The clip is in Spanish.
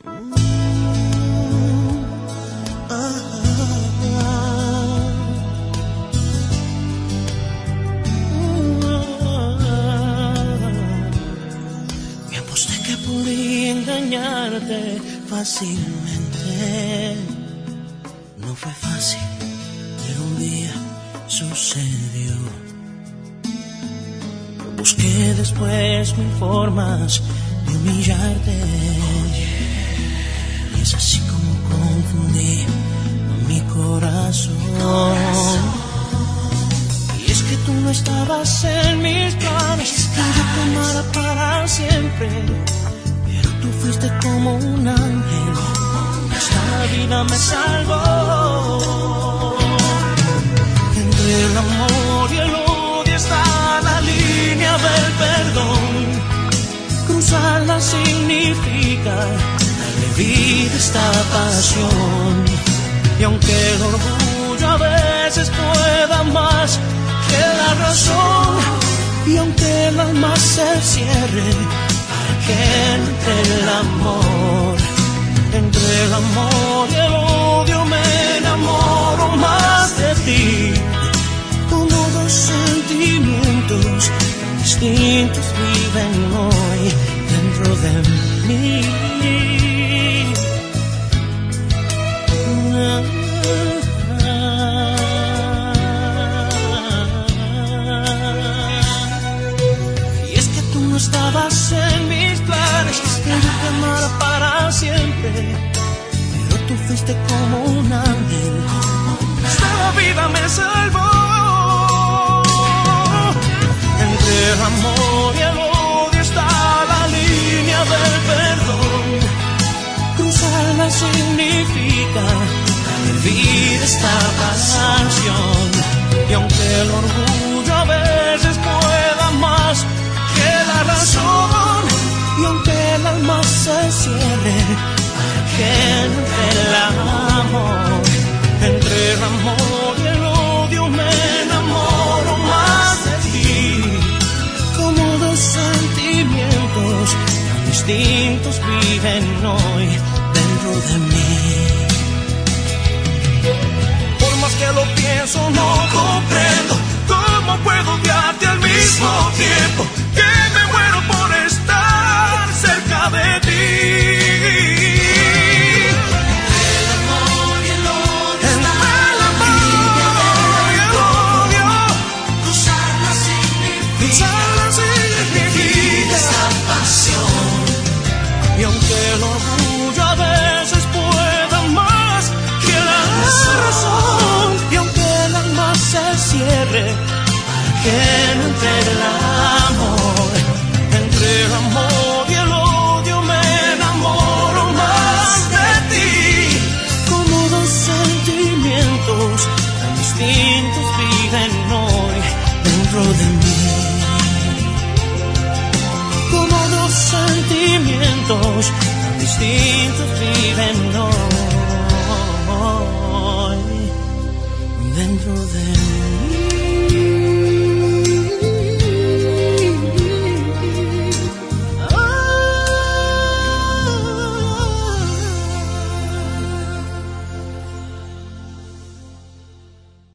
Me aposté que podía engañarte fácilmente. No fue fácil, pero un día sucedió. Busqué después mil formas de humillarte, y es así como confundí mi corazón. Y es que tú no estabas en mis planes, que yo te amara para siempre, pero tú fuiste como un ángel, esta vida me salvó. Entre el amor y el odio está la línea del perdón. Cruzarla significa darle vida a esta pasión. Y aunque el orgullo a veces pueda más que la razón, y aunque el alma se cierre para que entre el amor, entre el amor y el odio me enamoro más de ti. Como dos sentimientos tan distintos viven hoy dentro de mí. Y es que tú no estabas en mis planes, que yo te amara para siempre, pero tú fuiste como un ángel, esta vida me salvó. Entre el amor y el odio está la línea del perdón. Cruzarla significa darle vida a esta pasión. Y aunque el orgullo a veces pueda más que la razón, y aunque el alma se cierre para que entre el amor, entre el amor y el odio me enamoro más de ti. Como dos sentimientos tan distintos viven hoy dentro de mí. Por más que lo pienso no comprendo cómo puedo odiarte al mismo tiempo que me muero por estar cerca de ti. Y aunque el orgullo a veces pueda más que la razón, y aunque el alma se cierre para que no entre el amor, entre el amor y el odio me enamoro más de ti. Como dos sentimientos tan distintos viven hoy dentro de mí. Como dos sentimientos tan distintos viven hoy dentro de mí.